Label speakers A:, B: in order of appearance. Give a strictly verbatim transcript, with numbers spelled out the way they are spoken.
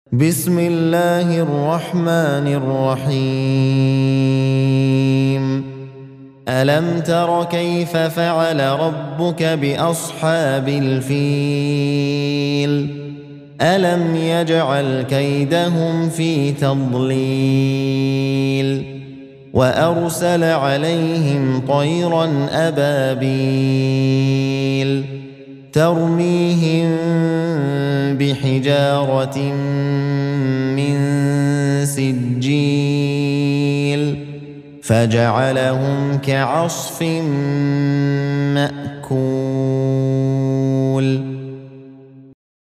A: بسم الله الرحمن الرحيم ألم تر كيف فعل ربك بأصحاب الفيل ألم يجعل كيدهم في تضليل وأرسل عليهم طيرا أبابيل ترميهم بحجارة من سجيل فجعلهم كعصف مأكول